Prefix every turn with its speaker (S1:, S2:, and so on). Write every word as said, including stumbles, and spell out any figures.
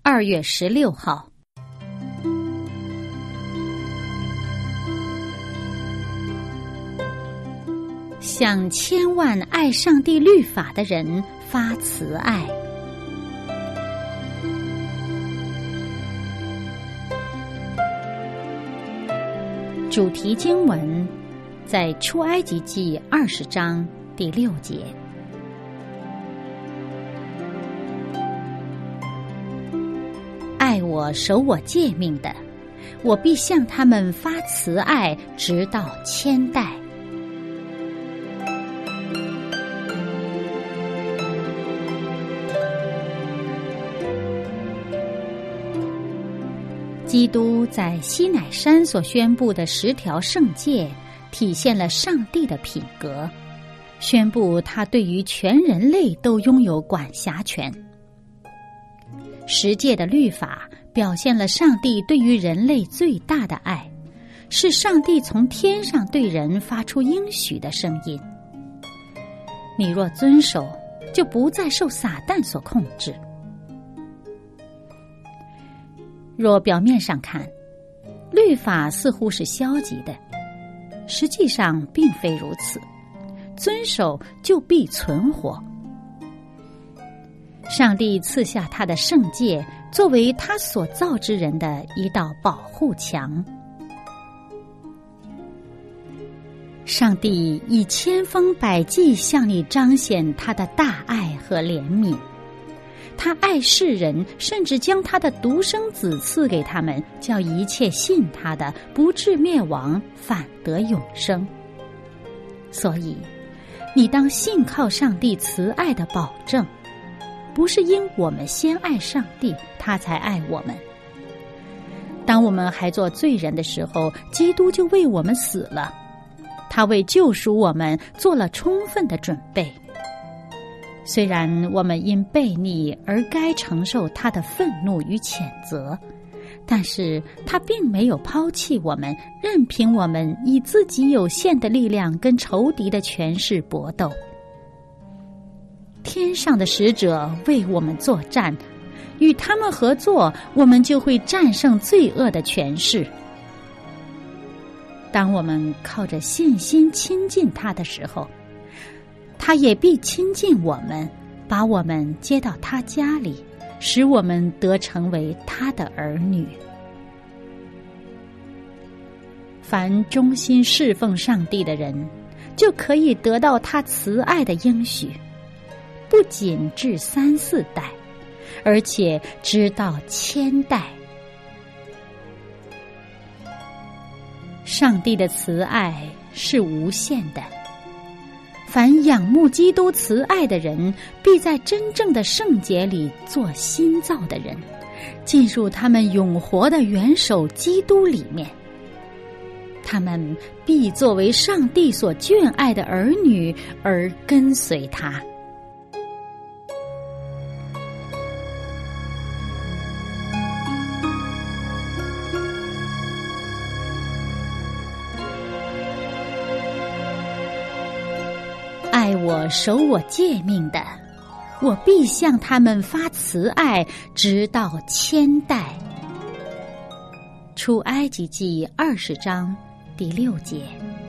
S1: 二月十六号。向千万爱上帝律法的人发慈爱。主题经文在出埃及记二十章第六节。爱我守我诫命的，我必向他们发慈爱，直到千代。基督在西乃山所宣布的十条圣诫，体现了上帝的品格，宣布他对于全人类都拥有管辖权。十诫的律法表现了上帝对于人类最大的爱，是上帝从天上对人发出应许的声音。你若遵守，就不再受撒旦所控制。若表面上看，律法似乎是消极的，实际上并非如此，遵守就必存活。上帝赐下他的圣诫，作为他所造之人的一道保护墙。上帝以千方百计向你彰显他的大爱和怜悯，他爱世人，甚至将他的独生子赐给他们，叫一切信他的不至灭亡，反得永生。所以你当信靠上帝慈爱的保证，不是因我们先爱上帝，他才爱我们。当我们还做罪人的时候，基督就为我们死了，他为救赎我们做了充分的准备。虽然我们因悖逆而该承受他的愤怒与谴责，但是他并没有抛弃我们，任凭我们以自己有限的力量跟仇敌的权势搏斗。天上的使者为我们作战，与他们合作，我们就会战胜罪恶的权势。当我们靠着信心亲近他的时候，他也必亲近我们，把我们接到他家里，使我们得成为他的儿女。凡忠心侍奉上帝的人，就可以得到他慈爱的应许，不仅至三四代，而且直到千代。上帝的慈爱是无限的，凡仰慕基督慈爱的人，必在真正的圣洁里做新造的人，进入他们永活的元首基督里面。他们必作为上帝所眷爱的儿女而跟随他。爱我守我诫命的，我必向他们发慈爱，直到千代。出埃及记二十章第六节。